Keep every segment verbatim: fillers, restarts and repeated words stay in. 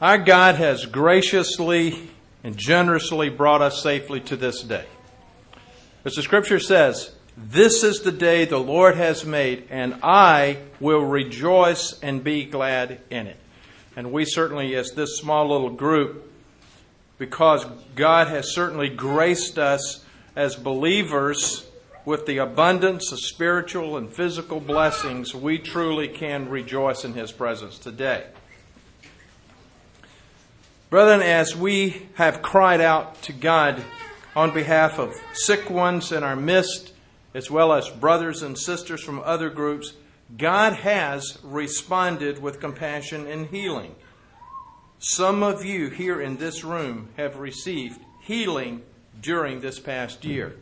Our God has graciously and generously brought us safely to this day. As the Scripture says, "This is the day the Lord has made, and I will rejoice and be glad in it." And we certainly, as this small little group, because God has certainly graced us as believers with the abundance of spiritual and physical blessings, we truly can rejoice in His presence today. Brethren, as we have cried out to God on behalf of sick ones in our midst, as well as brothers and sisters from other groups, God has responded with compassion and healing. Some of you here in this room have received healing during this past year.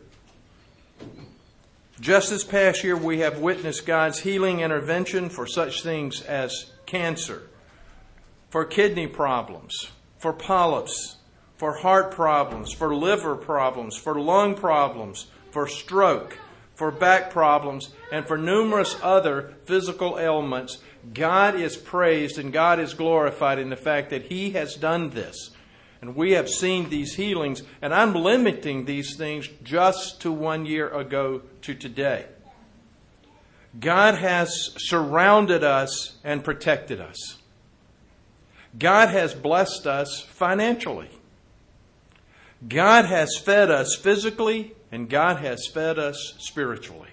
Just this past year, we have witnessed God's healing intervention for such things as cancer, for kidney problems, for polyps, for heart problems, for liver problems, for lung problems, for stroke, for back problems, and for numerous other physical ailments. God is praised and God is glorified in the fact that He has done this. And we have seen these healings, and I'm limiting these things just to one year ago to today. God has surrounded us and protected us. God has blessed us financially. God has fed us physically, and God has fed us spiritually.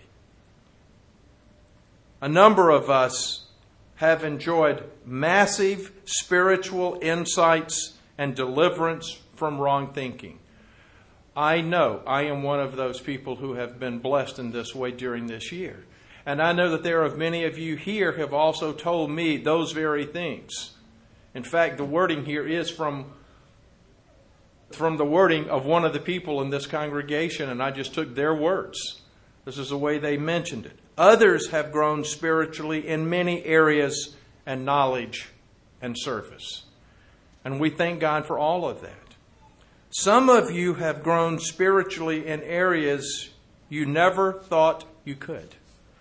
A number of us have enjoyed massive spiritual insights and deliverance from wrong thinking. I know I am one of those people who have been blessed in this way during this year. And I know that there are many of you here who have also told me those very things. In fact, the wording here is from, from the wording of one of the people in this congregation, and I just took their words. This is the way they mentioned it. Others have grown spiritually in many areas and knowledge and service. And we thank God for all of that. Some of you have grown spiritually in areas you never thought you could.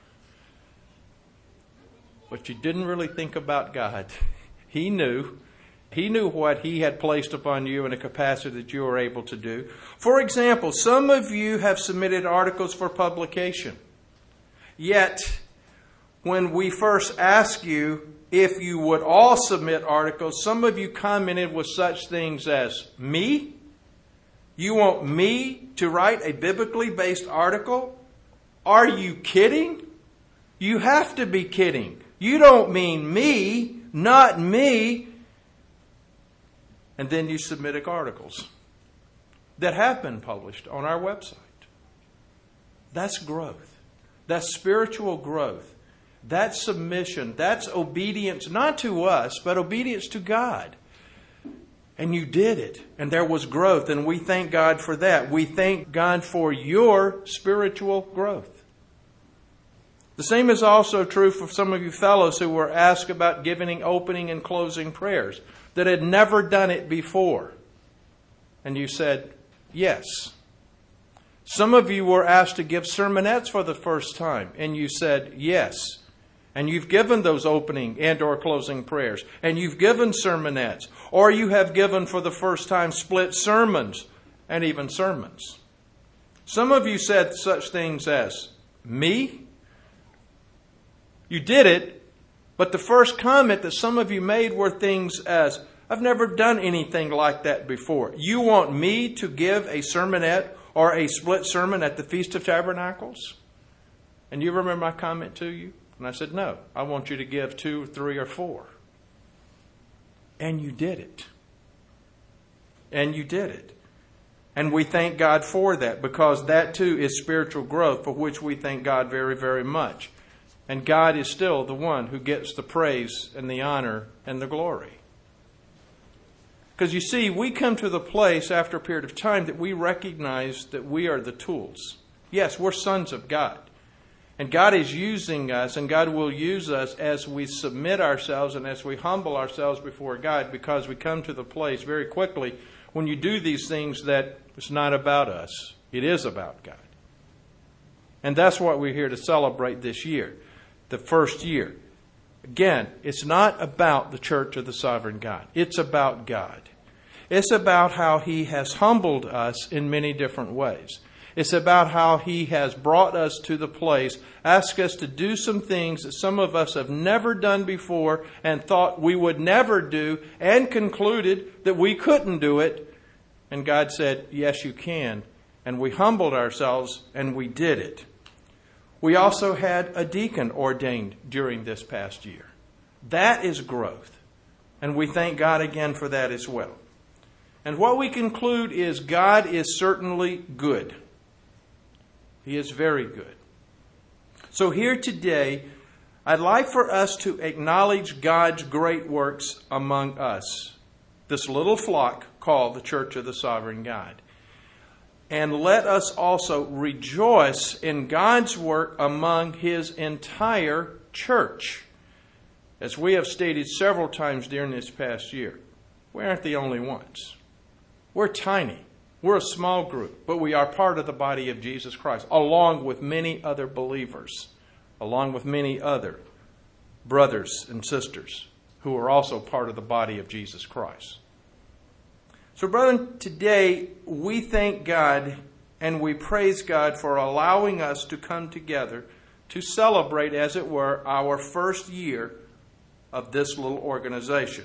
But you didn't really think about God. He knew. He knew what He had placed upon you in a capacity that you were able to do. For example, some of you have submitted articles for publication. Yet, when we first asked you if you would all submit articles, some of you commented with such things as, "Me? You want me to write a biblically based article? Are you kidding? You have to be kidding. You don't mean me, not me." And then you submitted articles that have been published on our website. That's growth. That's spiritual growth. That's submission. That's obedience, not to us, but obedience to God. And you did it. And there was growth. And we thank God for that. We thank God for your spiritual growth. The same is also true for some of you fellows who were asked about giving opening and closing prayers that had never done it before. And you said, yes. Some of you were asked to give sermonettes for the first time, and you said, yes. And you've given those opening and or closing prayers, and you've given sermonettes, or you have given for the first time split sermons and even sermons. Some of you said such things as, "Me?" You did it, but the first comment that some of you made were things as, "I've never done anything like that before. You want me to give a sermonette or a split sermon at the Feast of Tabernacles?" And you remember my comment to you? And I said, "No, I want you to give two, three, or four." And you did it. And you did it. And we thank God for that, because that too is spiritual growth, for which we thank God very, very much. And God is still the one who gets the praise and the honor and the glory. Because you see, we come to the place after a period of time that we recognize that we are the tools. Yes, we're sons of God. And God is using us, and God will use us as we submit ourselves and as we humble ourselves before God, because we come to the place very quickly when you do these things that it's not about us. It is about God. And that's what we're here to celebrate this year, the first year. Again, it's not about the Church of the Sovereign God. It's about God. It's about how He has humbled us in many different ways. It's about how He has brought us to the place, asked us to do some things that some of us have never done before and thought we would never do, and concluded that we couldn't do it. And God said, yes, you can. And we humbled ourselves and we did it. We also had a deacon ordained during this past year. That is growth. And we thank God again for that as well. And what we conclude is God is certainly good. He is very good. So here today, I'd like for us to acknowledge God's great works among us, this little flock called the Church of the Sovereign God. And let us also rejoice in God's work among His entire church. As we have stated several times during this past year, we aren't the only ones. We're tiny. We're a small group, but we are part of the body of Jesus Christ, along with many other believers, along with many other brothers and sisters who are also part of the body of Jesus Christ. So, brethren, today we thank God and we praise God for allowing us to come together to celebrate, as it were, our first year of this little organization.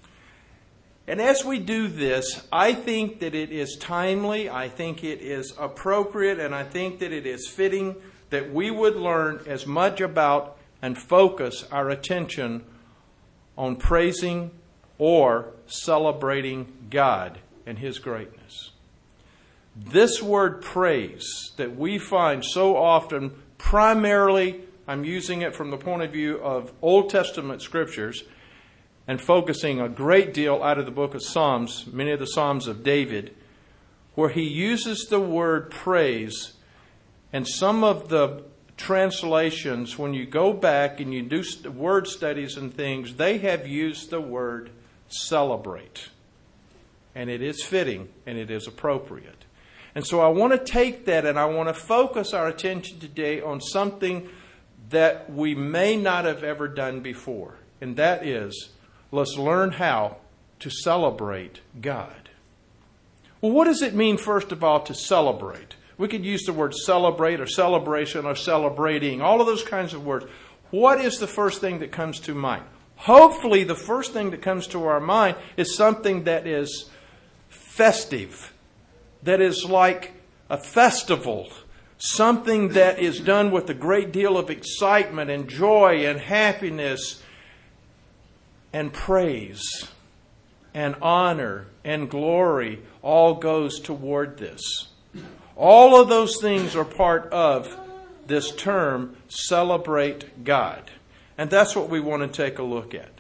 And as we do this, I think that it is timely, I think it is appropriate, and I think that it is fitting that we would learn as much about and focus our attention on praising or celebrating God and His greatness. This word praise that we find so often, primarily, I'm using it from the point of view of Old Testament scriptures and focusing a great deal out of the book of Psalms, many of the Psalms of David, where he uses the word praise. And some of the translations, when you go back and you do word studies and things, they have used the word celebrate. And it is fitting and it is appropriate. And so I want to take that and I want to focus our attention today on something that we may not have ever done before. And that is, let's learn how to celebrate God. Well, what does it mean, first of all, to celebrate? We could use the word celebrate or celebration or celebrating, all of those kinds of words. What is the first thing that comes to mind? Hopefully, the first thing that comes to our mind is something that is festive, that is like a festival, something that is done with a great deal of excitement and joy and happiness and praise and honor and glory all goes toward this. All of those things are part of this term, celebrate God. And that's what we want to take a look at.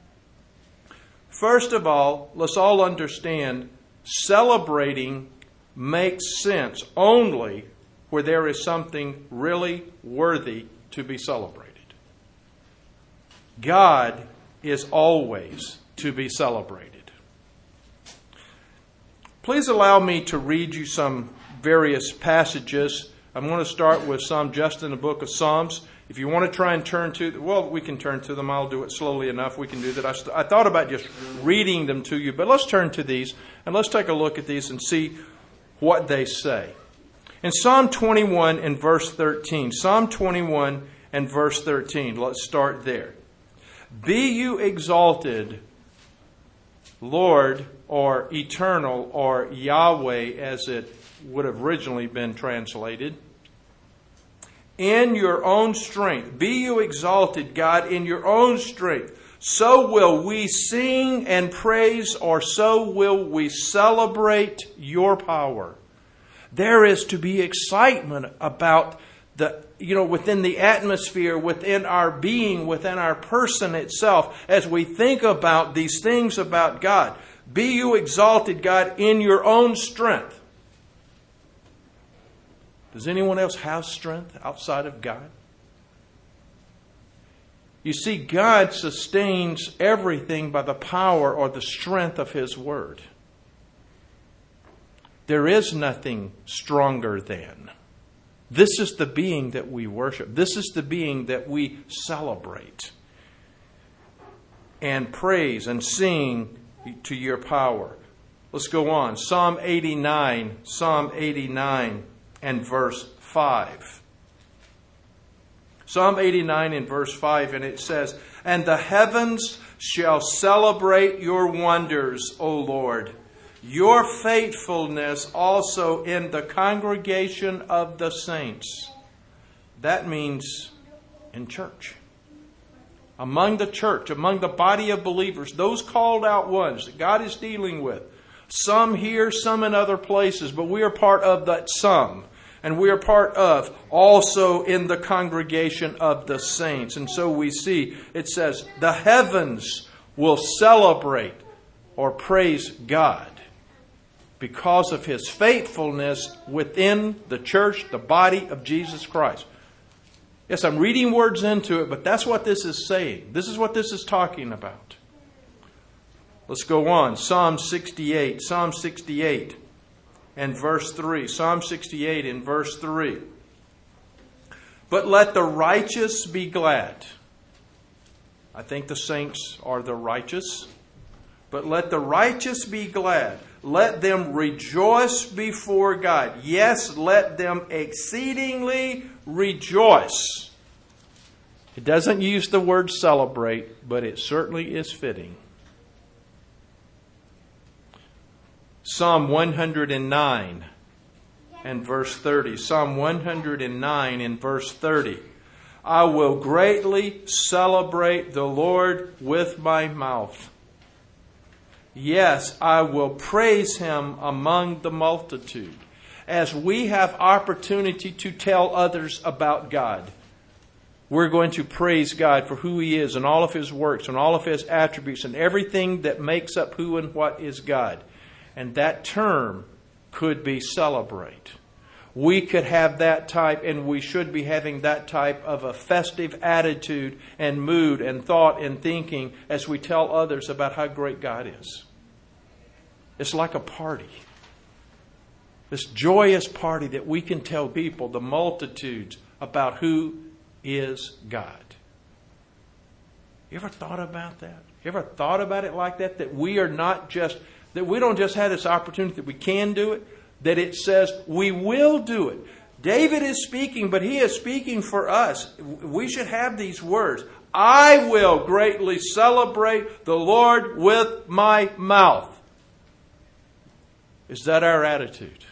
First of all, let's all understand celebrating makes sense only where there is something really worthy to be celebrated. God is always to be celebrated. Please allow me to read you some various passages. I'm going to start with some just in the book of Psalms. If you want to try and turn to, well, we can turn to them. I'll do it slowly enough. We can do that. I, st- I thought about just reading them to you, but let's turn to these and let's take a look at these and see what they say. In Psalm twenty-one and verse thirteen, Psalm twenty-one and verse thirteen, let's start there. Be you exalted, Lord, or eternal, or Yahweh, as it would have originally been translated, in your own strength. Be you exalted, God, in your own strength. So will we sing and praise, or so will we celebrate your power. There is to be excitement about the, you know, within the atmosphere, within our being, within our person itself, as we think about these things about God. Be you exalted, God, in your own strength. Does anyone else have strength outside of God? You see, God sustains everything by the power or the strength of His Word. There is nothing stronger than. This is the being that we worship. This is the being that we celebrate. and praise and sing to your power. Let's go on. Psalm eighty-nine, Psalm eighty-nine and verse five. Psalm eighty-nine and verse five, and it says, "And the heavens shall celebrate your wonders, O Lord, your faithfulness also in the congregation of the saints." That means in church. Among the church, among the body of believers, those called out ones that God is dealing with. Some here, some in other places, but we are part of that some. And we are part of also in the congregation of the saints. And so we see, it says, the heavens will celebrate or praise God because of His faithfulness within the church, the body of Jesus Christ. Yes, I'm reading words into it, but that's what this is saying. This is what this is talking about. Let's go on. Psalm sixty-eight. Psalm sixty-eight and verse three. Psalm sixty-eight and verse three. "But let the righteous be glad." I think the saints are the righteous. "But let the righteous be glad. Let them rejoice before God. Yes, let them exceedingly rejoice." It doesn't use the word celebrate, but it certainly is fitting. Psalm one hundred nine and verse thirty. Psalm one hundred nine and verse thirty. "I will greatly celebrate the Lord with my mouth. Yes, I will praise Him among the multitude." As we have opportunity to tell others about God, we're going to praise God for who He is and all of His works and all of His attributes and everything that makes up who and what is God. And that term could be celebrate. We could have that type, and we should be having that type of a festive attitude and mood and thought and thinking as we tell others about how great God is. It's like a party. This joyous party that we can tell people, the multitudes, about who is God. You ever thought about that? You ever thought about it like that? That we are not just, that we don't just have this opportunity that we can do it, that it says we will do it. David is speaking, but he is speaking for us. We should have these words. "I will greatly celebrate the Lord with my mouth." Is that our attitude?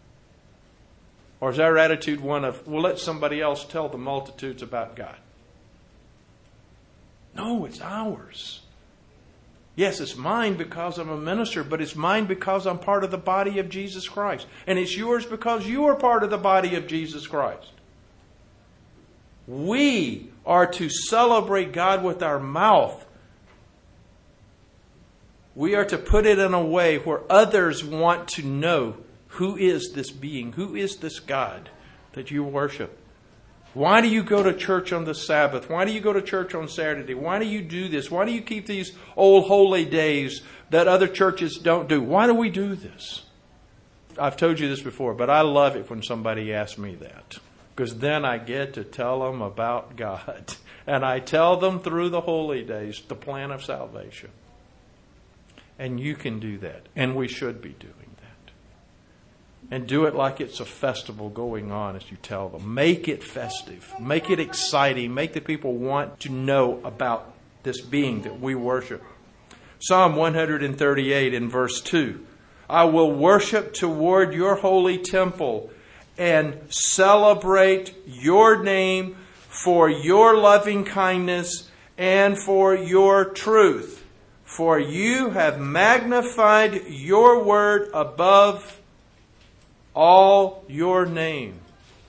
Or is our attitude one of, we'll let somebody else tell the multitudes about God? No, it's ours. Yes, it's mine because I'm a minister, but it's mine because I'm part of the body of Jesus Christ. And it's yours because you are part of the body of Jesus Christ. We are to celebrate God with our mouth. We are to put it in a way where others want to know, who is this being? Who is this God that you worship? Why do you go to church on the Sabbath? Why do you go to church on Saturday? Why do you do this? Why do you keep these old holy days that other churches don't do? Why do we do this? I've told you this before, but I love it when somebody asks me that. Because then I get to tell them about God. And I tell them through the holy days the plan of salvation. And you can do that. And we should be doing that. And do it like it's a festival going on as you tell them. Make it festive. Make it exciting. Make the people want to know about this being that we worship. Psalm one thirty-eight in verse two. "I will worship toward your holy temple and celebrate your name for your loving kindness and for your truth. For you have magnified your word above all your name."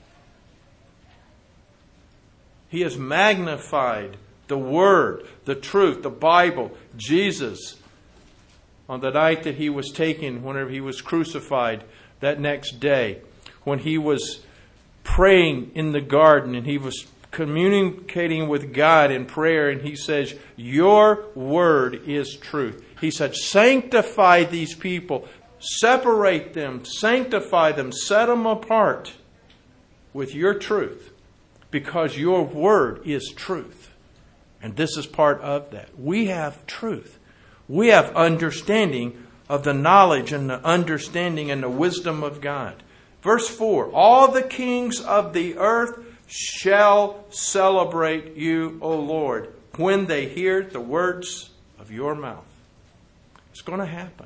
He has magnified the Word, the truth, the Bible, Jesus. On the night that He was taken, whenever He was crucified, that next day, when He was praying in the garden and He was communicating with God in prayer, and He says, "Your word is truth." He said, sanctify these people, separate them, sanctify them, set them apart with your truth, because your word is truth. And this is part of that. We have truth. We have understanding of the knowledge and the understanding and the wisdom of God. Verse four, all the kings of the earth shall celebrate you, O Lord, when they hear the words of your mouth. It's going to happen.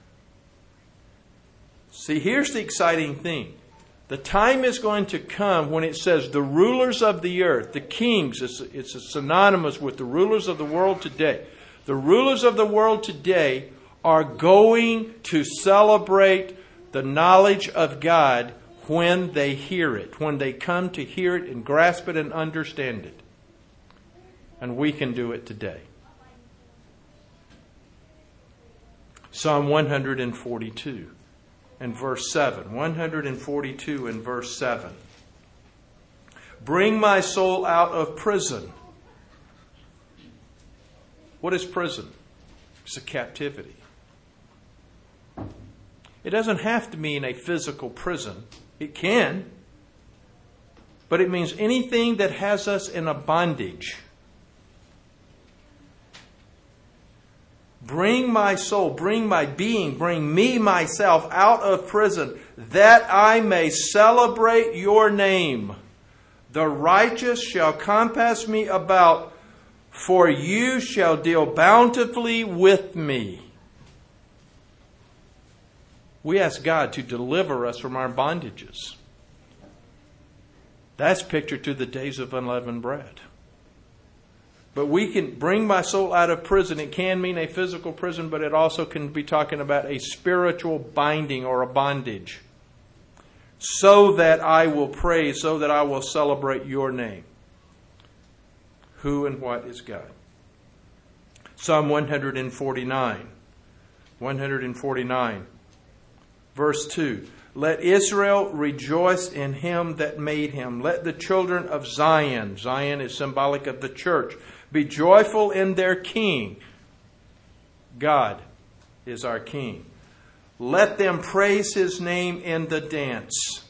See, here's the exciting thing. The time is going to come when it says the rulers of the earth, the kings, it's, it's synonymous with the rulers of the world today. The rulers of the world today are going to celebrate the knowledge of God when they hear it, when they come to hear it and grasp it and understand it. And we can do it today. Psalm one forty-two and verse seven. one forty-two and verse seven. Bring my soul out of prison. What is prison? It's a captivity. It doesn't have to mean a physical prison. It can. But it means anything that has us in a bondage. Bring my soul, bring my being, bring me, myself, out of prison, that I may celebrate your name. The righteous shall compass me about, for you shall deal bountifully with me. We ask God to deliver us from our bondages. That's pictured to the days of unleavened bread. But we can bring my soul out of prison. It can mean a physical prison, but it also can be talking about a spiritual binding or a bondage. So that I will praise, so that I will celebrate your name. Who and what is God? Psalm one forty-nine. one forty-nine. Verse two. Let Israel rejoice in him that made him. Let the children of Zion, Zion is symbolic of the church, be joyful in their king. God is our king. Let them praise his name in the dance.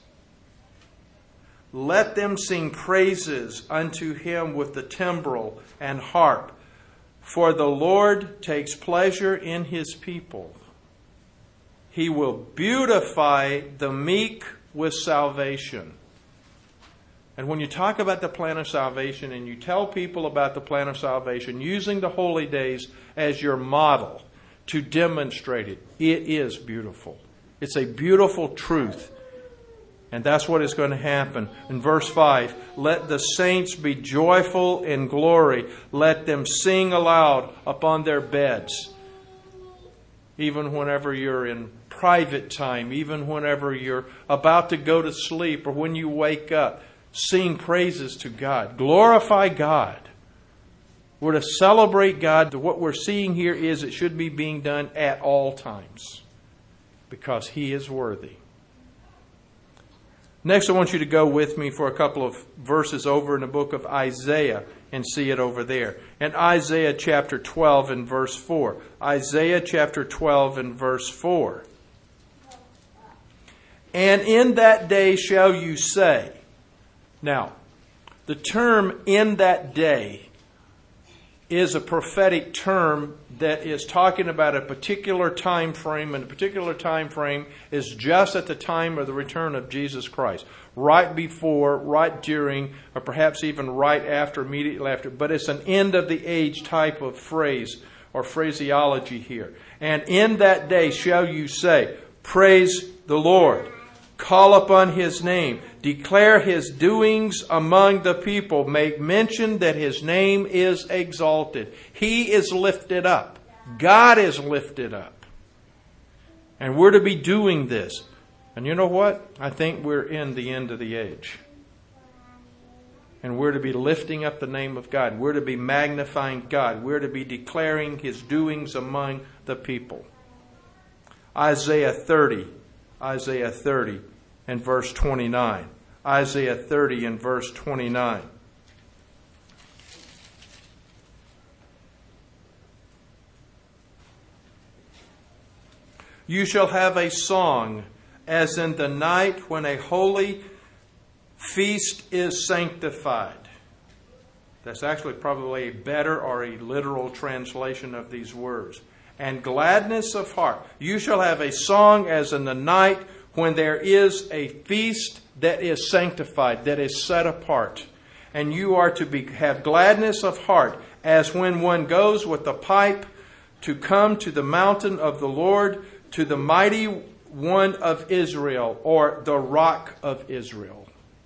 Let them sing praises unto him with the timbrel and harp. For the Lord takes pleasure in his people. He will beautify the meek with salvation. And when you talk about the plan of salvation and you tell people about the plan of salvation, using the holy days as your model to demonstrate it, it is beautiful. It's a beautiful truth. And that's what is going to happen. In verse five, let the saints be joyful in glory. Let them sing aloud upon their beds. Even whenever you're in private time, even whenever you're about to go to sleep or when you wake up, sing praises to God. Glorify God. We're to celebrate God. What we're seeing here is it should be being done at all times because He is worthy. Next, I want you to go with me for a couple of verses over in the book of Isaiah and see it over there. In Isaiah chapter twelve and verse four. Isaiah chapter twelve and verse four. And in that day shall you say. Now, the term in that day is a prophetic term that is talking about a particular time frame, and a particular time frame is just at the time of the return of Jesus Christ. Right before, right during, or perhaps even right after, immediately after. But it's an end of the age type of phrase or phraseology here. And in that day shall you say, praise the Lord. Call upon His name. Declare His doings among the people. Make mention that His name is exalted. He is lifted up. God is lifted up. And we're to be doing this. And you know what? I think we're in the end of the age. And we're to be lifting up the name of God. We're to be magnifying God. We're to be declaring His doings among the people. Isaiah thirty. Isaiah thirty and verse twenty-nine. Isaiah thirty and verse twenty-nine. You shall have a song as in the night when a holy feast is sanctified. That's actually probably a better or a literal translation of these words. And gladness of heart. You shall have a song as in the night when there is a feast that is sanctified, that is set apart. And you are to be, have gladness of heart as when one goes with a pipe to come to the mountain of the Lord, to the mighty one of Israel, or the rock of Israel.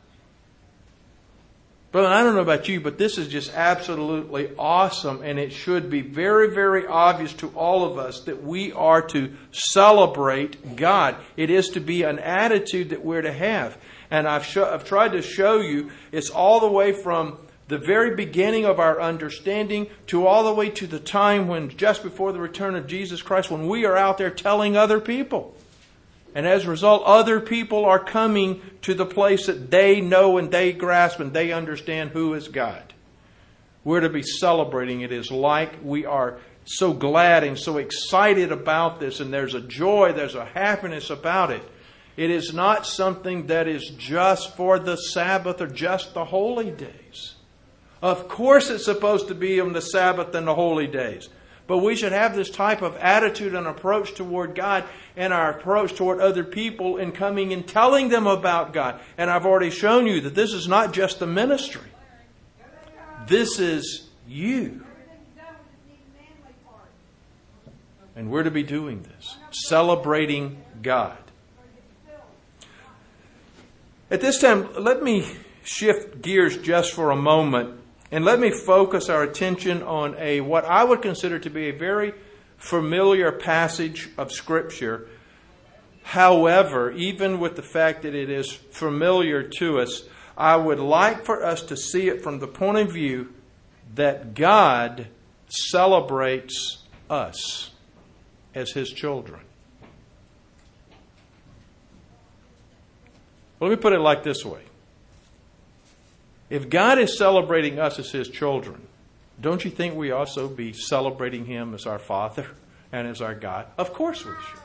Brother, I don't know about you, but this is just absolutely awesome, and it should be very, very obvious to all of us that we are to celebrate God. It is to be an attitude that we're to have. And I've, sh- I've tried to show you it's all the way from the very beginning of our understanding to all the way to the time when, just before the return of Jesus Christ, when we are out there telling other people. And as a result, other people are coming to the place that they know and they grasp and they understand who is God. We're to be celebrating. It is like we are so glad and so excited about this, and there's a joy, there's a happiness about it. It is not something that is just for the Sabbath or just the holy days. Of course it's supposed to be on the Sabbath and the holy days. But we should have this type of attitude and approach toward God and our approach toward other people in coming and telling them about God. And I've already shown you that this is not just the ministry. This is you. And we're to be doing this. Celebrating God. At this time, let me shift gears just for a moment. And let me focus our attention on a what I would consider to be a very familiar passage of Scripture. However, even with the fact that it is familiar to us, I would like for us to see it from the point of view that God celebrates us as His children. Well, let me put it like this way. If God is celebrating us as His children, don't you think we also be celebrating Him as our Father and as our God? Of course we should.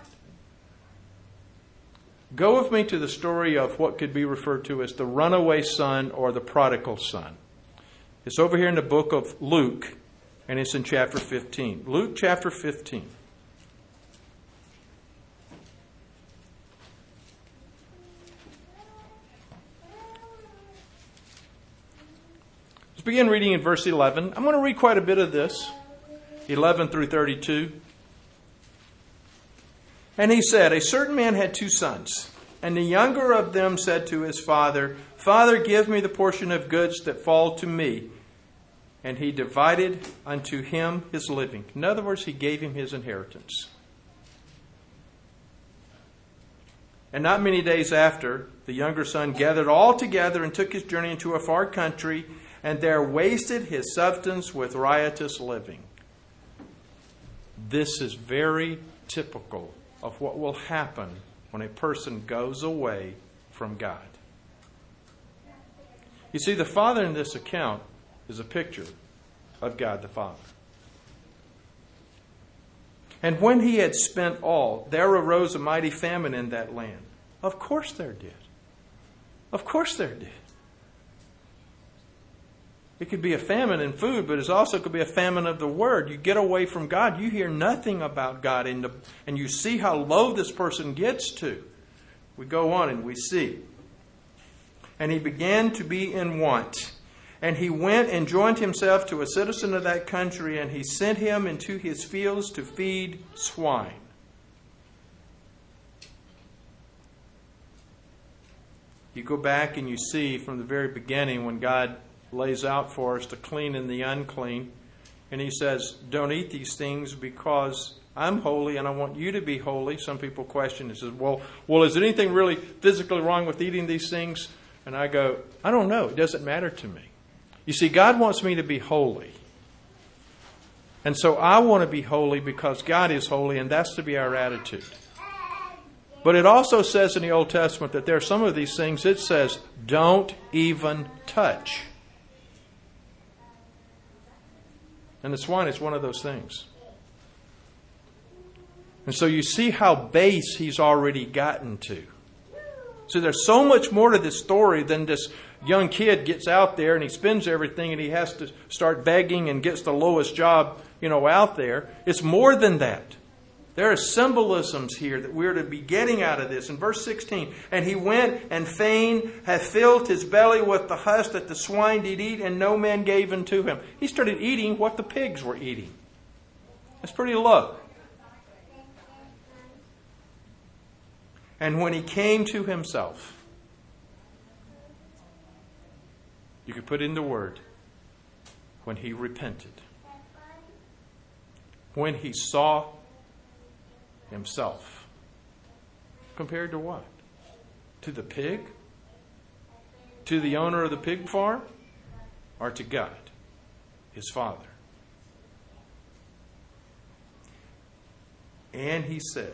Go with me to the story of what could be referred to as the runaway son or the prodigal son. It's over here in the book of Luke, and it's in chapter fifteen. Luke chapter fifteen. Begin reading in verse eleven. I'm going to read quite a bit of this, eleven through thirty-two. And he said, a certain man had two sons, and the younger of them said to his father, Father, give me the portion of goods that fall to me. And he divided unto him his living. In other words, he gave him his inheritance. And not many days after, the younger son gathered all together and took his journey into a far country, and there wasted his substance with riotous living. This is very typical of what will happen when a person goes away from God. You see, the father in this account is a picture of God the Father. And when he had spent all, there arose a mighty famine in that land. Of course there did. Of course there did. It could be a famine in food, but it also could be a famine of the Word. You get away from God, you hear nothing about God, and, the, and you see how low this person gets to. We go on and we see. And he began to be in want. And he went and joined himself to a citizen of that country, and he sent him into his fields to feed swine. You go back and you see from the very beginning when God lays out for us the clean and the unclean. And he says, don't eat these things because I'm holy and I want you to be holy. Some people question, it says, well, well, is there anything really physically wrong with eating these things? And I go, I don't know. It doesn't matter to me. You see, God wants me to be holy. And so I want to be holy because God is holy, and that's to be our attitude. But it also says in the Old Testament that there are some of these things, it says, don't even touch. And the swine is one of those things. And so you see how base he's already gotten to. So there's so much more to this story than this young kid gets out there and he spends everything and he has to start begging and gets the lowest job, you know, out there. It's more than that. There are symbolisms here that we're to be getting out of this. In verse sixteen, and he went and fain hath filled his belly with the husk that the swine did eat, and no man gave unto him. He started eating what the pigs were eating. That's pretty low. And when he came to himself, you could put in the word, when he repented. When he saw himself. Compared to what? To the pig? To the owner of the pig farm? Or to God, his Father? And he said,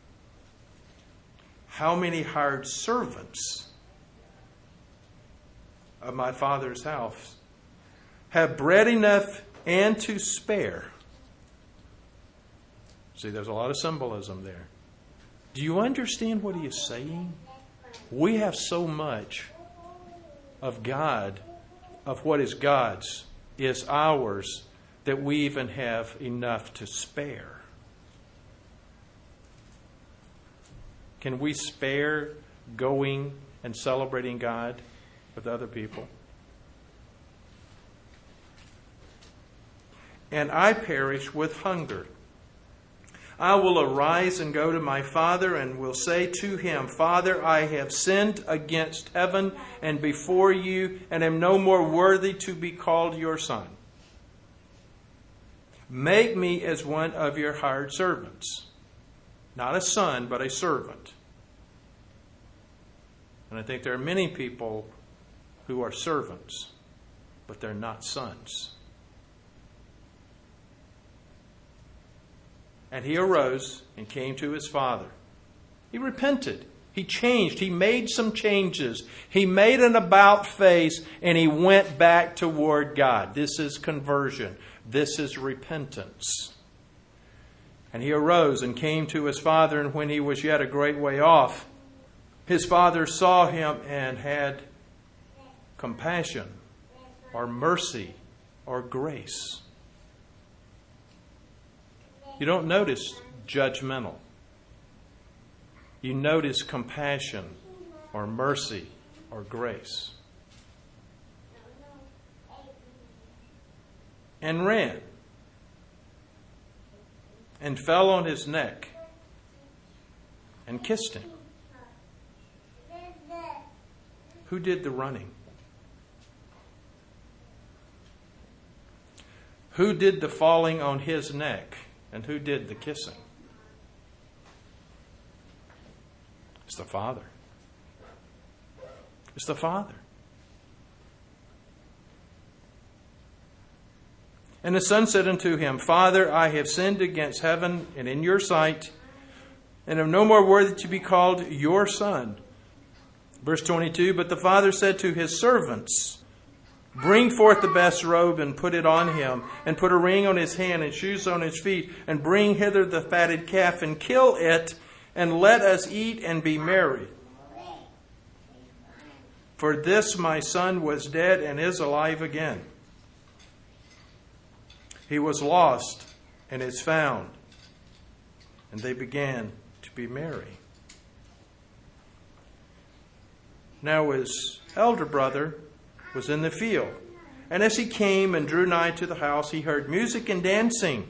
how many hired servants of my Father's house have bread enough and to spare? See, there's a lot of symbolism there. Do you understand what he is saying? We have so much of God, of what is God's, is ours, that we even have enough to spare. Can we spare going and celebrating God with other people? And I perish with hunger. I will arise and go to my father and will say to him, Father, I have sinned against heaven and before you, and am no more worthy to be called your son. Make me as one of your hired servants. Not a son, but a servant. And I think there are many people who are servants, but they're not sons. And he arose and came to his father. He repented. He changed. He made some changes. He made an about face and he went back toward God. This is conversion. This is repentance. And he arose and came to his father, and when he was yet a great way off, his father saw him and had compassion or mercy or grace. You don't notice judgmental. You notice compassion or mercy or grace. And ran and fell on his neck and kissed him. Who did the running? Who did the falling on his neck? And who did the kissing? It's the Father. It's the Father. And the son said unto him, Father, I have sinned against heaven and in your sight, and am no more worthy to be called your son. Verse twenty-two, but the father said to his servants, bring forth the best robe and put it on him, and put a ring on his hand and shoes on his feet, and bring hither the fatted calf and kill it, and let us eat and be merry. For this my son was dead and is alive again. He was lost and is found. And they began to be merry. Now his elder brother was in the field. And as he came and drew nigh to the house, he heard music and dancing.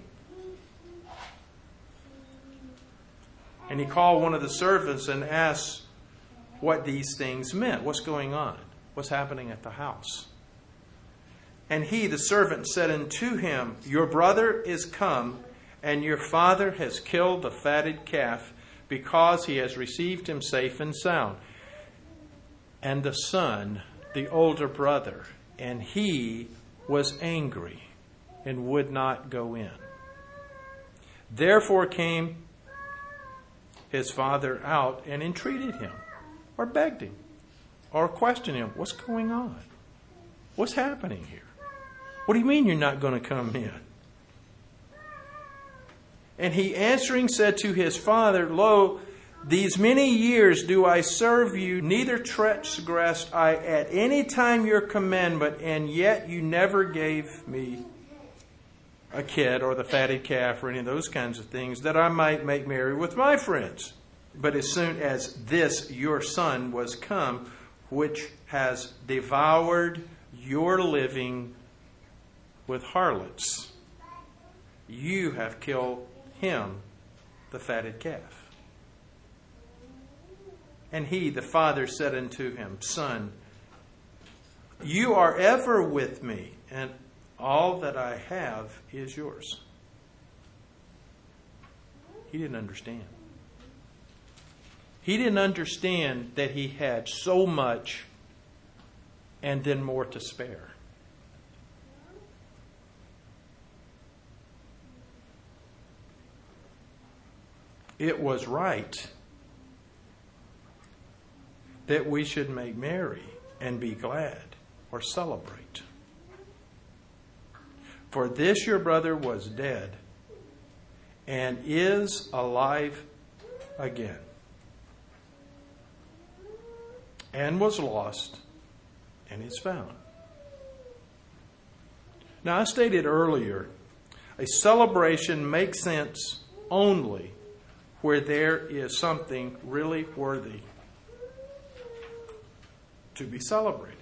And he called one of the servants and asked what these things meant. What's going on? What's happening at the house? And he, the servant, said unto him, your brother is come, and your father has killed the fatted calf, because he has received him safe and sound. And the son, the older brother, and he was angry and would not go in. Therefore came his father out and entreated him, or begged him, or questioned him. What's going on? What's happening here? What do you mean you're not going to come in? And he answering said to his father, Lo, These many years do I serve you, neither transgressed I at any time your commandment, and yet you never gave me a kid or the fatted calf or any of those kinds of things, that I might make merry with my friends. But as soon as this your son was come, which has devoured your living with harlots, you have killed him, the fatted calf. And he, the father, said unto him, Son, you are ever with me, and all that I have is yours. He didn't understand. He didn't understand that he had so much and then more to spare. It was right that we should make merry and be glad or celebrate. For this your brother was dead and is alive again, and was lost and is found. Now, I stated earlier, a celebration makes sense only where there is something really worthy to be celebrated.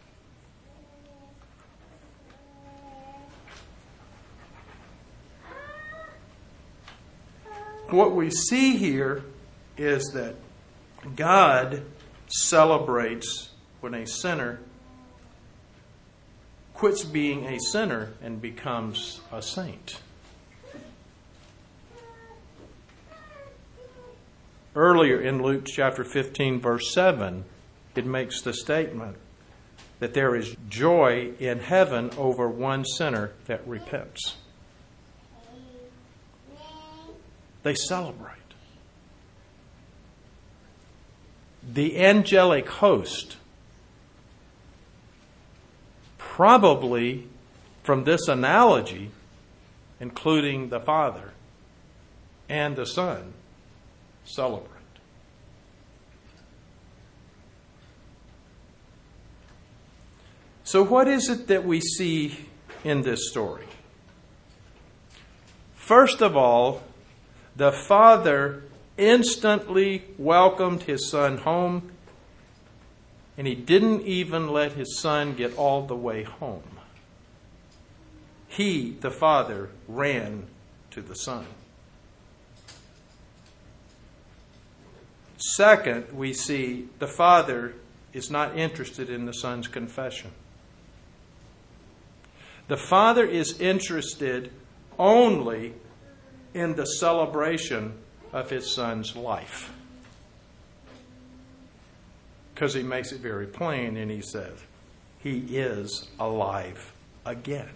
What we see here is that God celebrates when a sinner quits being a sinner and becomes a saint. Earlier in Luke chapter fifteen, verse seven, it makes the statement that there is joy in heaven over one sinner that repents. They celebrate. The angelic host, probably from this analogy, including the Father and the Son, celebrate. So what is it that we see in this story? First of all, the Father instantly welcomed his son home, and he didn't even let his son get all the way home. He, the Father, ran to the Son. Second, we see the Father is not interested in the Son's confession. The Father is interested only in the celebration of his Son's life. Because he makes it very plain, and he says, he is alive again.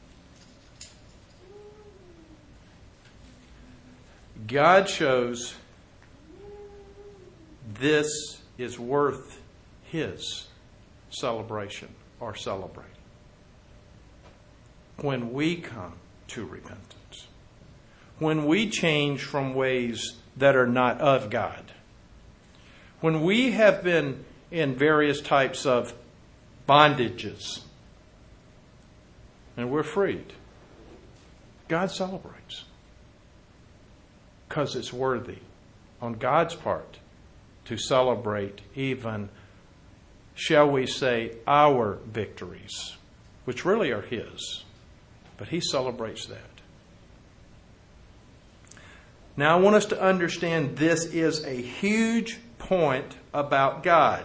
God shows this is worth his celebration or celebrate. When we come to repentance, when we change from ways that are not of God, when we have been in various types of bondages and we're freed, God celebrates because it's worthy on God's part to celebrate even, shall we say, our victories, which really are his. But he celebrates that. Now I want us to understand this is a huge point about God.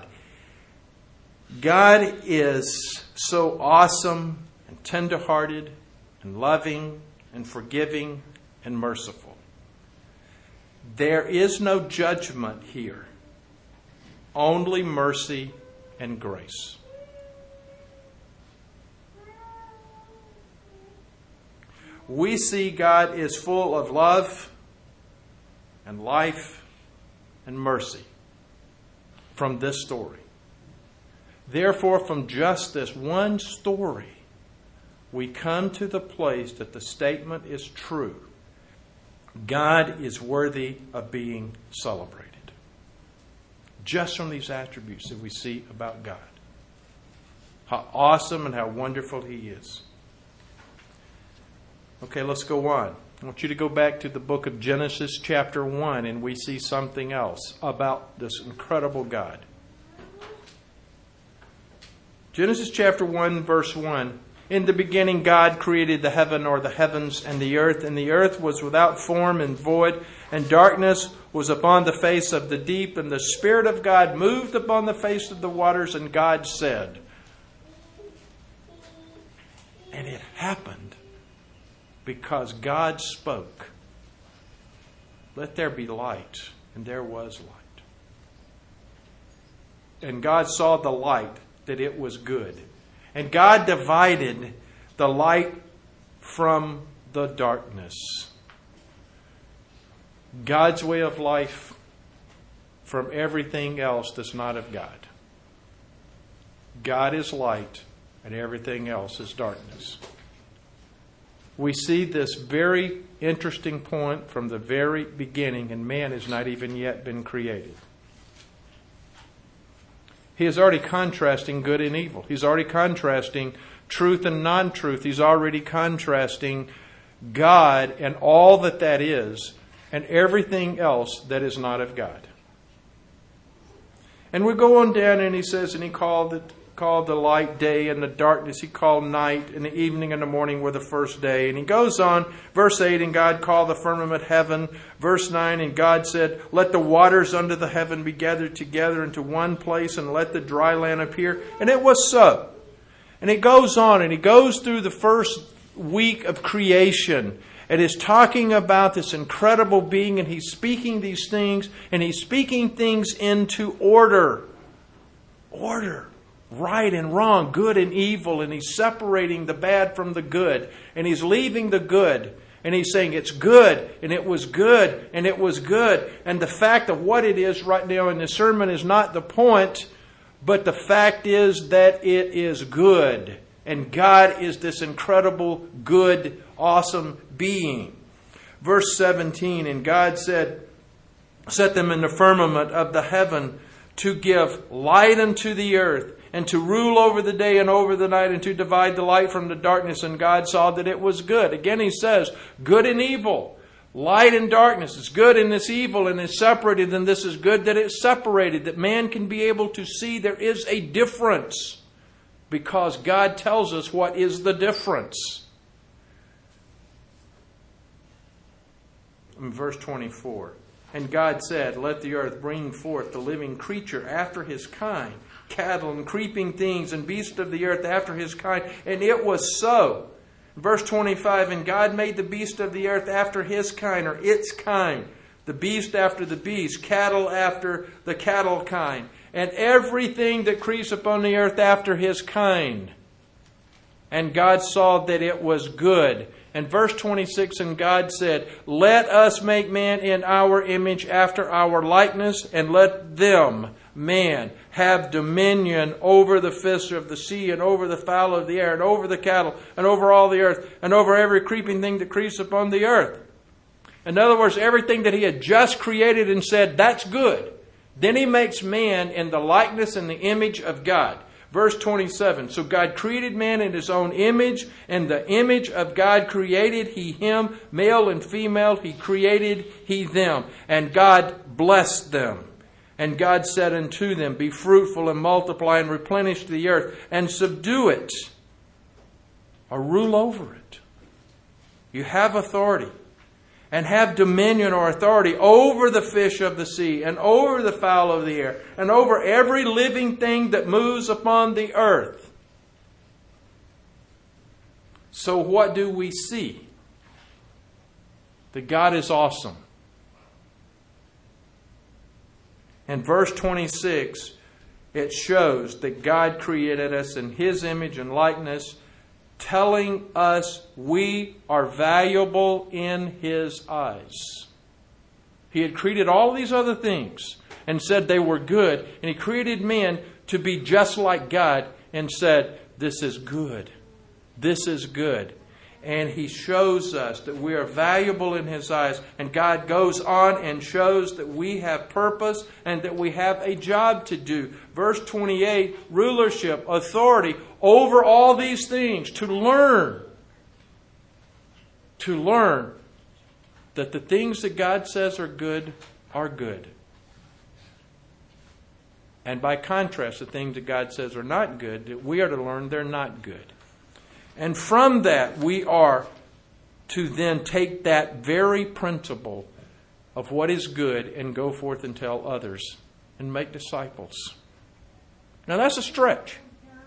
God is so awesome and tender-hearted and loving and forgiving and merciful. There is no judgment here. Only mercy and grace. We see God is full of love and life and mercy from this story. Therefore, from just this one story, we come to the place that the statement is true. God is worthy of being celebrated. just from these attributes that we see about God. How awesome and how wonderful He is. Okay, let's go on. I want you to go back to the book of Genesis chapter one, and we see something else about this incredible God. Genesis chapter one, verse one. In the beginning God created the heaven or the heavens and the earth, and the earth was without form and void, and darkness was upon the face of the deep, and the Spirit of God moved upon the face of the waters, and God said. And it happened because God spoke, "Let there be light," and there was light. And God saw the light, that it was good. And God divided the light from the darkness. God's way of life from everything else that's not of God. God is light and everything else is darkness. We see this very interesting point from the very beginning, and man has not even yet been created. He is already contrasting good and evil. He's already contrasting truth and non-truth. He's already contrasting God and all that that is and everything else that is not of God. And we go on down and he says, and he called it called the light day, and the darkness he called night, and the evening and the morning were the first day. And he goes on, verse eight, and God called the firmament heaven. Verse nine, and God said, let the waters under the heaven be gathered together into one place, and let the dry land appear. And it was so. And it goes on, and he goes through the first week of creation, and is talking about this incredible being, and he's speaking these things, and he's speaking things into order. Order. Right and wrong, good and evil, and he's separating the bad from the good, and he's leaving the good, and he's saying it's good, and it was good, and it was good. And the fact of what it is right now in the sermon is not the point, but the fact is that it is good, and God is this incredible, good, awesome being. Verse seventeen, and God said, set them in the firmament of the heaven to give light unto the earth, and to rule over the day and over the night, and to divide the light from the darkness. And God saw that it was good. Again, he says, good and evil. Light and darkness. It's good and it's evil and it's separated. And this is good that it's separated. That man can be able to see there is a difference. Because God tells us what is the difference. In verse twenty-four. And God said, let the earth bring forth the living creature after his kind, cattle and creeping things and beasts of the earth after his kind. And it was so. Verse twenty-five, and God made the beast of the earth after his kind, or its kind. The beast after the beast, cattle after the cattle kind. And everything that creeps upon the earth after his kind. And God saw that it was good. And verse twenty-six, and God said, let us make man in our image after our likeness, and let them, man, have dominion over the fish of the sea, and over the fowl of the air, and over the cattle, and over all the earth, and over every creeping thing that creeps upon the earth. In other words, everything that he had just created and said, that's good. Then he makes man in the likeness and the image of God. Verse twenty-seven, so God created man in his own image, and the image of God created he him, male and female, he created he them. And God blessed them. And God said unto them, be fruitful and multiply and replenish the earth and subdue it, or rule over it. You have authority. And have dominion or authority over the fish of the sea, and over the fowl of the air, and over every living thing that moves upon the earth. So what do we see? That God is awesome. In verse twenty-six, it shows that God created us in his image and likeness, telling us we are valuable in his eyes. He had created all these other things and said they were good. And he created man to be just like God and said, this is good. This is good. And He shows us that we are valuable in His eyes. And God goes on and shows that we have purpose and that we have a job to do. Verse twenty-eight, rulership, authority over all these things, to learn. To learn that the things that God says are good are good. And by contrast, the things that God says are not good, that we are to learn they're not good. And from that, we are to then take that very principle of what is good and go forth and tell others and make disciples. Now that's a stretch.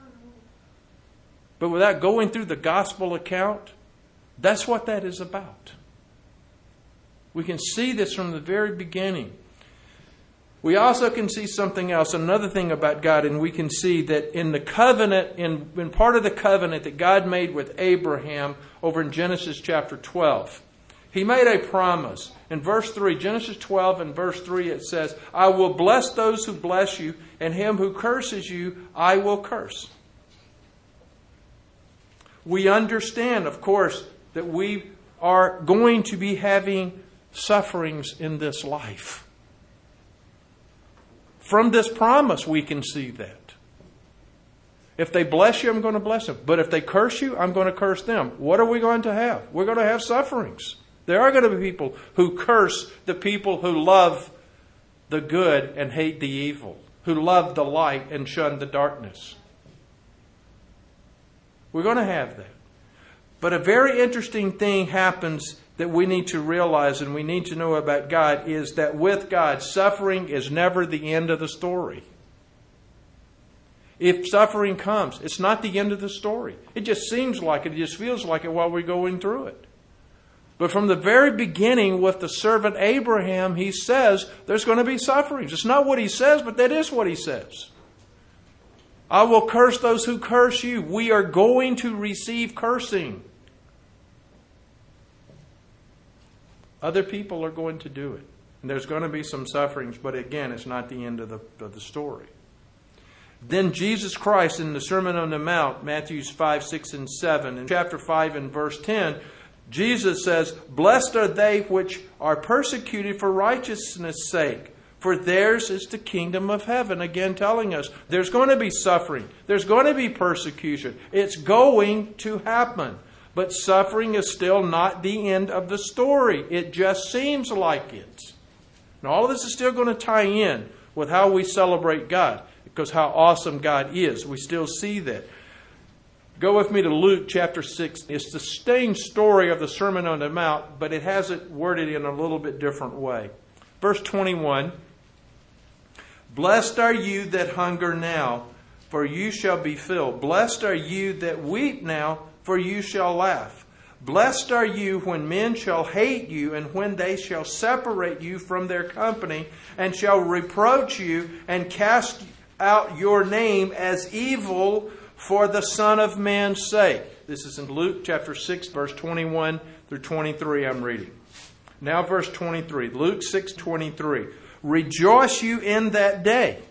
But without going through the gospel account, that's what that is about. We can see this from the very beginning. We also can see something else, another thing about God, and we can see that in the covenant, in, in part of the covenant that God made with Abraham over in Genesis chapter twelve, He made a promise. In verse three, Genesis twelve and verse three, it says, I will bless those who bless you, and him who curses you, I will curse. We understand, of course, that we are going to be having sufferings in this life. From this promise, we can see that. If they bless you, I'm going to bless them. But if they curse you, I'm going to curse them. What are we going to have? We're going to have sufferings. There are going to be people who curse the people who love the good and hate the evil, who love the light and shun the darkness. We're going to have that. But a very interesting thing happens that we need to realize and we need to know about God is that with God, suffering is never the end of the story. If suffering comes, it's not the end of the story. It just seems like it. It just feels like it while we're going through it. But from the very beginning with the servant Abraham, he says there's going to be sufferings. It's not what he says, but that is what he says. I will curse those who curse you. We are going to receive cursing. Other people are going to do it. And there's going to be some sufferings, but again, it's not the end of the, of the story. Then Jesus Christ in the Sermon on the Mount, Matthew five, six, and seven, in chapter five and verse ten, Jesus says, blessed are they which are persecuted for righteousness' sake, for theirs is the kingdom of heaven. Again, telling us there's going to be suffering. There's going to be persecution. It's going to happen. But suffering is still not the end of the story. It just seems like it. And all of this is still going to tie in with how we celebrate God, because how awesome God is. We still see that. Go with me to Luke chapter six. It's the same story of the Sermon on the Mount, but it has it worded in a little bit different way. Verse twenty-one. Blessed are you that hunger now, for you shall be filled. Blessed are you that weep now, for you shall laugh. Blessed are you when men shall hate you, and when they shall separate you from their company, and shall reproach you, and cast out your name as evil for the Son of Man's sake. This is in Luke chapter six, verse twenty-one through twenty-three I'm reading. Now verse twenty-three. Luke six, twenty-three. Rejoice you in that day.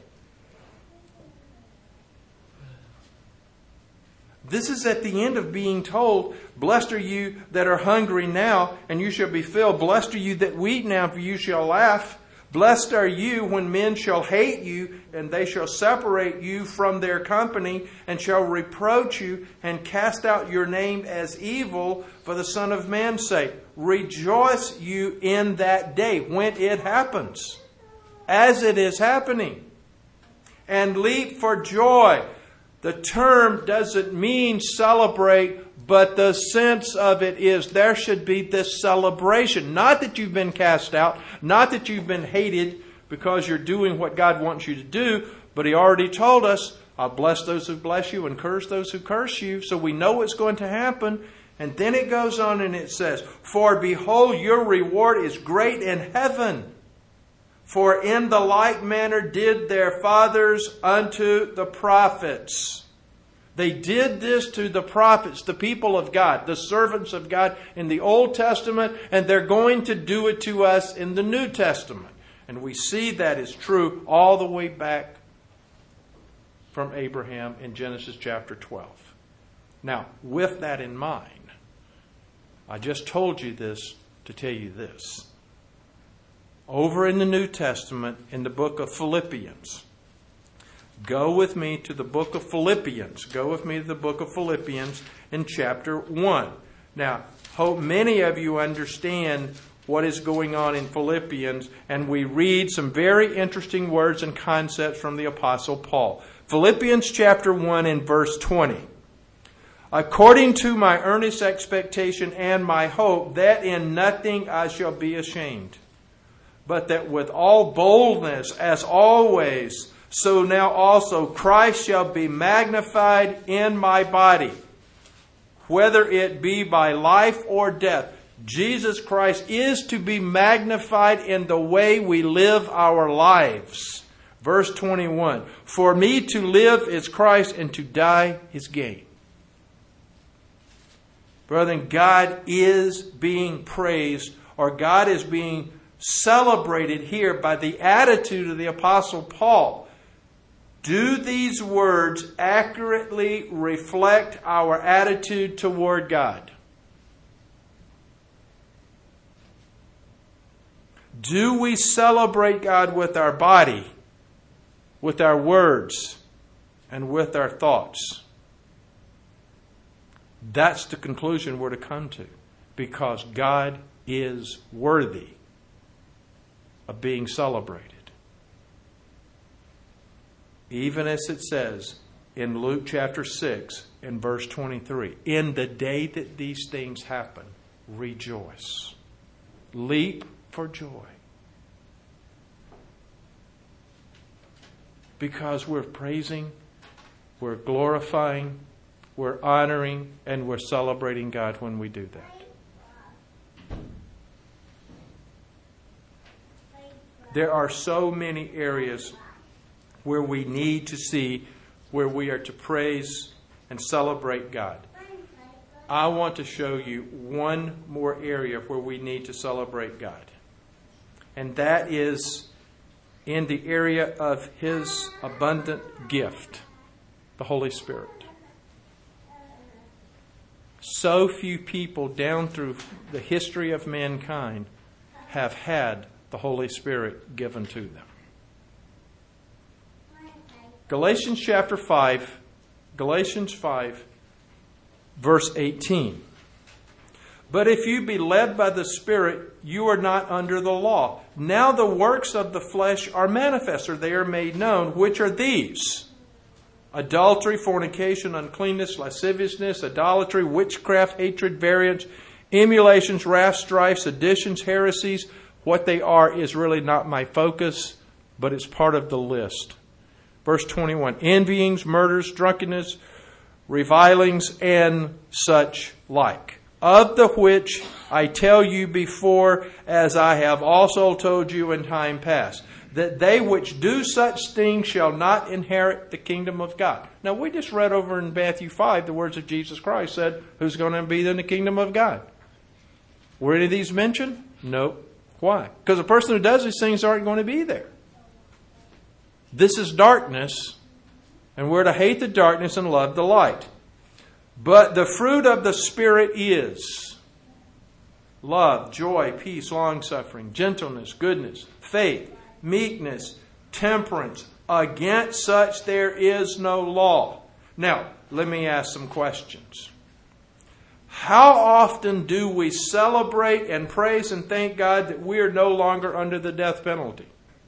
This is at the end of being told, blessed are you that are hungry now, and you shall be filled. Blessed are you that weep now, for you shall laugh. Blessed are you when men shall hate you, and they shall separate you from their company, and shall reproach you, and cast out your name as evil for the Son of Man's sake. Rejoice you in that day, when it happens, as it is happening. And leap for joy. The term doesn't mean celebrate, but the sense of it is there should be this celebration. Not that you've been cast out, not that you've been hated because you're doing what God wants you to do, but He already told us, I'll bless those who bless you and curse those who curse you. So we know what's going to happen. And then it goes on and it says, for behold, your reward is great in heaven. For in the like manner did their fathers unto the prophets. They did this to the prophets, the people of God, the servants of God in the Old Testament, and they're going to do it to us in the New Testament. And we see that is true all the way back from Abraham in Genesis chapter twelve. Now, with that in mind, I just told you this to tell you this. Over in the New Testament, in the book of Philippians, go with me to the book of Philippians. Go with me to the book of Philippians in chapter one. Now, hope many of you understand what is going on in Philippians, and we read some very interesting words and concepts from the Apostle Paul. Philippians chapter one and verse twenty. According to my earnest expectation and my hope, that in nothing I shall be ashamed, but that with all boldness, as always, so now also Christ shall be magnified in my body, whether it be by life or death. Jesus Christ is to be magnified in the way we live our lives. Verse twenty-one, for me to live is Christ, and to die is gain. Brethren, God is being praised, or God is being celebrated here by the attitude of the Apostle Paul. Do these words accurately reflect our attitude toward God? Do we celebrate God with our body, with our words, and with our thoughts? That's the conclusion we're to come to, because God is worthy of being celebrated. Even as it says in Luke chapter six and verse twenty-three, in the day that these things happen, rejoice. Leap for joy. Because we're praising, we're glorifying, we're honoring, and we're celebrating God when we do that. There are so many areas where we need to see where we are to praise and celebrate God. I want to show you one more area where we need to celebrate God. And that is in the area of His abundant gift, the Holy Spirit. So few people down through the history of mankind have had the Holy Spirit given to them. Galatians chapter five, Galatians five, verse eighteen. But if you be led by the Spirit, you are not under the law. Now the works of the flesh are manifest, or they are made known, which are these: adultery, fornication, uncleanness, lasciviousness, idolatry, witchcraft, hatred, variance, emulations, wrath, strife, seditions, heresies. What they are is really not my focus, but it's part of the list. Verse twenty-one, envyings, murders, drunkenness, revilings, and such like, of the which I tell you before, as I have also told you in time past, that they which do such things shall not inherit the kingdom of God. Now, we just read over in Matthew five, the words of Jesus Christ said, who's going to be in the kingdom of God? Were any of these mentioned? Nope. Why? Because the person who does these things aren't going to be there. This is darkness, and we're to hate the darkness and love the light. But the fruit of the Spirit is love, joy, peace, long-suffering, gentleness, goodness, faith, meekness, temperance. Against such there is no law. Now, let me ask some questions. How often do we celebrate and praise and thank God that we are no longer under the death penalty?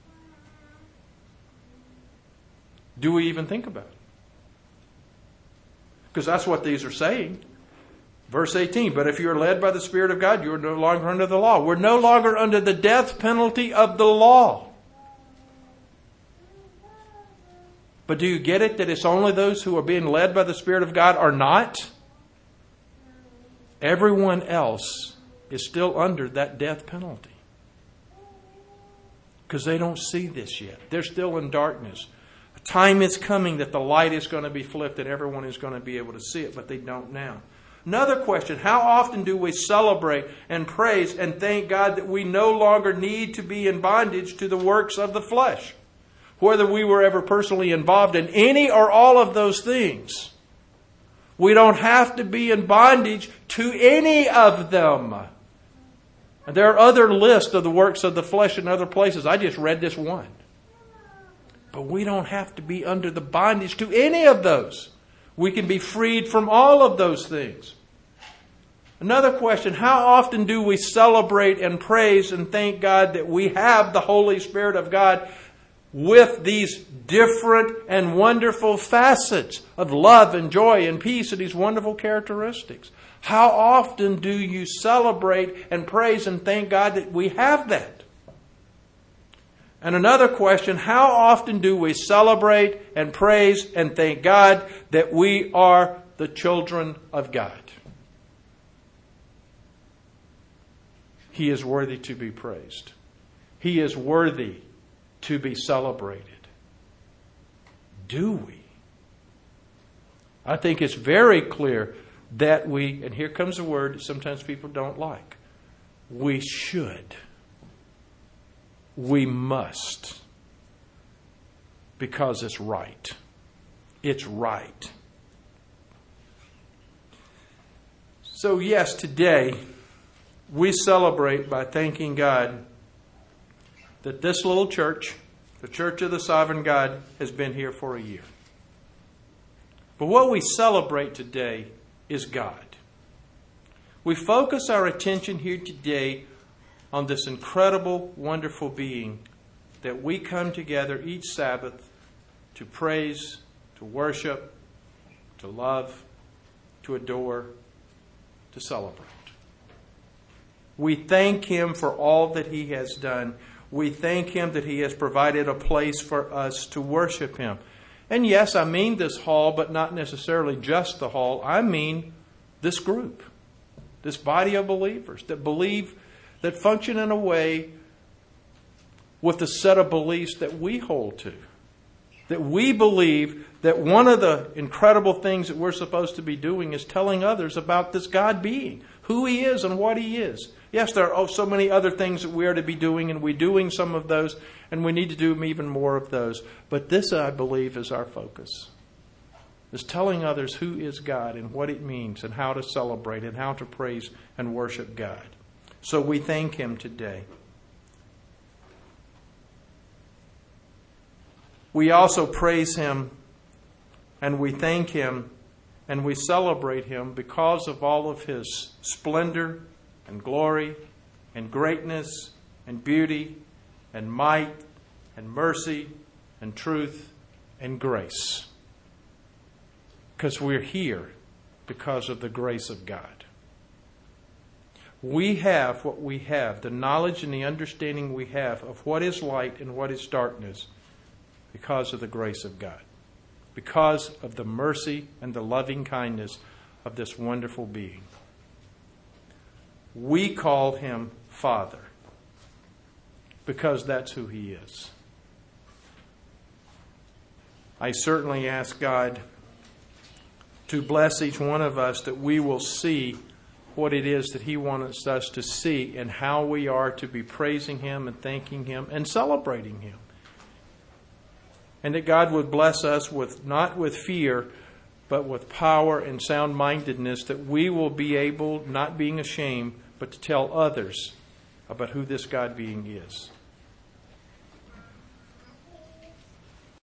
Do we even think about it? Because that's what these are saying. Verse eighteen, but if you are led by the Spirit of God, you are no longer under the law. We're no longer under the death penalty of the law. But do you get it that it's only those who are being led by the Spirit of God are not? Everyone else is still under that death penalty. Because they don't see this yet. They're still in darkness. A time is coming that the light is going to be flipped and everyone is going to be able to see it, but they don't now. Another question, how often do we celebrate and praise and thank God that we no longer need to be in bondage to the works of the flesh? Whether we were ever personally involved in any or all of those things. We don't have to be in bondage to any of them. And there are other lists of the works of the flesh in other places. I just read this one. But we don't have to be under the bondage to any of those. We can be freed from all of those things. Another question, how often do we celebrate and praise and thank God that we have the Holy Spirit of God with these different and wonderful facets of love and joy and peace and these wonderful characteristics? How often do you celebrate and praise and thank God that we have that? And another question, how often do we celebrate and praise and thank God that we are the children of God? He is worthy to be praised. He is worthy to be celebrated. Do we? I think it's very clear that we, and here comes a word that sometimes people don't like, we should. We must. Because it's right. It's right. So yes, today we celebrate by thanking God that this little church, the Church of the Sovereign God, has been here for a year. But what we celebrate today is God. We focus our attention here today on this incredible, wonderful being that we come together each Sabbath to praise, to worship, to love, to adore, to celebrate. We thank Him for all that He has done. We thank Him that He has provided a place for us to worship Him. And yes, I mean this hall, but not necessarily just the hall. I mean this group, this body of believers that believe, that function in a way with the set of beliefs that we hold to. That we believe that one of the incredible things that we're supposed to be doing is telling others about this God being, who He is and what He is. Yes, there are so many other things that we are to be doing, and we're doing some of those, and we need to do even more of those. But this, I believe, is our focus. Is telling others who is God and what it means and how to celebrate and how to praise and worship God. So we thank Him today. We also praise Him and we thank Him and we celebrate Him because of all of His splendor and glory and greatness and beauty and might and mercy and truth and grace. Because we're here because of the grace of God. We have what we have, the knowledge and the understanding we have of what is light and what is darkness because of the grace of God. Because of the mercy and the loving kindness of this wonderful being. We call Him Father because that's who He is. I certainly ask God to bless each one of us that we will see what it is that He wants us to see and how we are to be praising Him and thanking Him and celebrating Him. And that God would bless us with not with fear, but with power and sound-mindedness, that we will be able, not being ashamed, but to tell others about who this God being is.